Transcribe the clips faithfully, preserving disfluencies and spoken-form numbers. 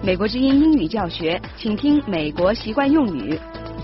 美国之音英语教学，请听美国习惯用语。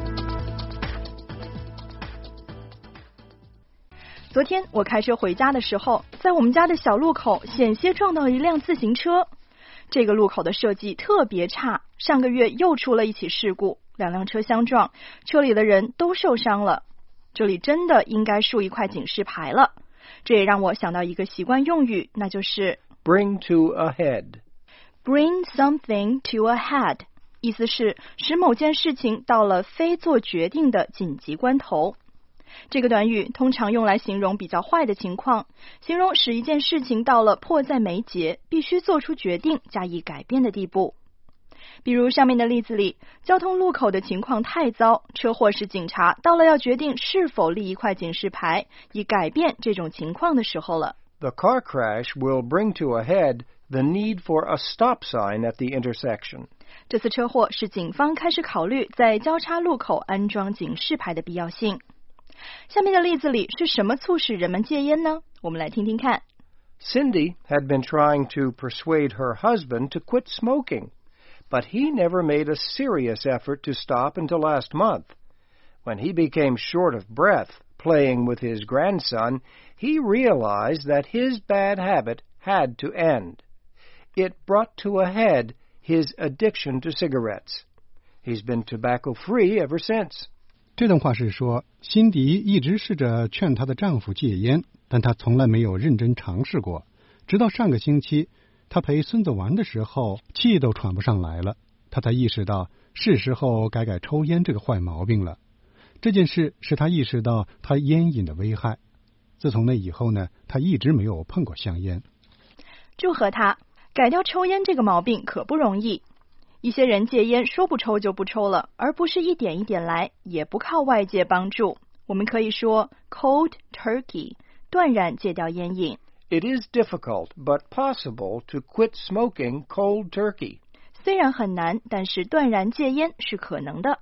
昨天我开车回家的时候，在我们家的小路口险些撞到一辆自行车。这个路口的设计特别差，上个月又出了一起事故，两辆车相撞，车里的人都受伤了。这里真的应该竖一块警示牌了。这也让我想到一个习惯用语，那就是 bring to a head。Bring something to a head， 意思是使某件事情到了非做决定的紧急关头。这个短语通常用来形容比较坏的情况，形容使一件事情到了迫在眉睫，必须做出决定加以改变的地步。比如上面的例子里，交通路口的情况太糟，车祸时警察到了要决定是否立一块警示牌，以改变这种情况的时候了。 The car crash will bring to a head the need for a stop sign at the intersection. 这次车祸使警方开始考虑在交叉路口安装警示牌的必要性。下面的例子里是什么促使人们戒烟呢？我们来听听看。 Cindy had been trying to persuade her husband to quit smoking, but he never made a serious effort to stop until last month. When he became short of breath playing with his grandson, he realized that his bad habit had to end. It brought to a head his addiction to cigarettes. He's been tobacco-free ever since. 这段话是说，辛迪一直试着劝她的丈夫戒烟，但她从来没有认真尝试过。直到上个星期，她陪孙子玩的时候，气都喘不上来了，她才意识到是时候改改抽烟这个坏毛病了。这件事使她意识到她烟瘾的危害。自从那以后呢，她一直没有碰过香烟。 祝贺她，改掉抽烟这个毛病可不容易。一些人戒烟说不抽就不抽了，而不是一点一点来，也不靠外界帮助。我们可以说 cold turkey， 断然戒掉烟瘾。 It is difficult, but possible to quit smoking cold turkey. 虽然很难，但是断然戒烟是可能的。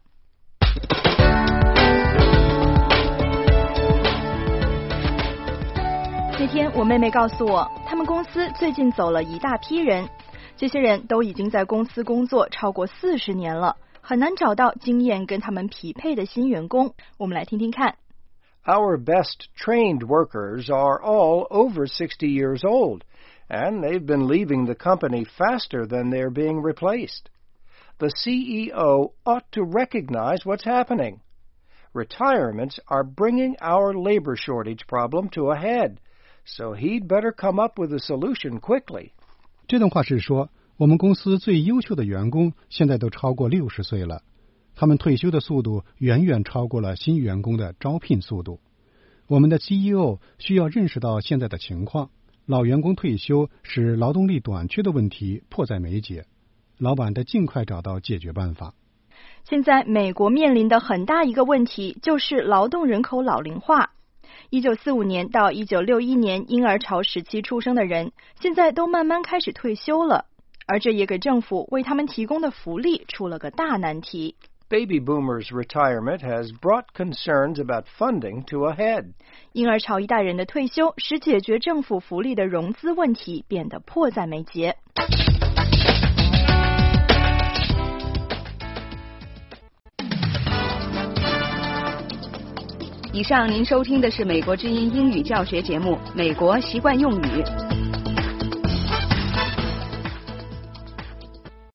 那天我妹妹告诉我，他们公司最近走了一大批人。这些人都已经在公司工作超过四十年了，很难找到经验跟他们匹配的新员工。我们来听听看。 Our best trained workers are all over sixty years old, and they've been leaving the company faster than they're being replaced. The C E O ought to recognize what's happening. Retirements are bringing our labor shortage problem to a head, so he'd better come up with a solution quickly. 这段话是说，我们公司最优秀的员工现在都超过六十岁了，他们退休的速度远远超过了新员工的招聘速度。我们的 C E O 需要认识到现在的情况，老员工退休使劳动力短缺的问题迫在眉睫，老板得尽快找到解决办法。 现在美国面临的很大一个问题就是劳动人口老龄化。一九四五年到一九六一年婴儿潮时期出生的人，现在都慢慢开始退休了，而这也给政府为他们提供的福利出了个大难题。 Baby boomers' retirement has brought concerns about funding to a head. 婴儿潮一代人的退休使解决政府福利的融资问题变得迫在眉睫。 以上您收听的是美国之音英语教学节目《美国习惯用语》。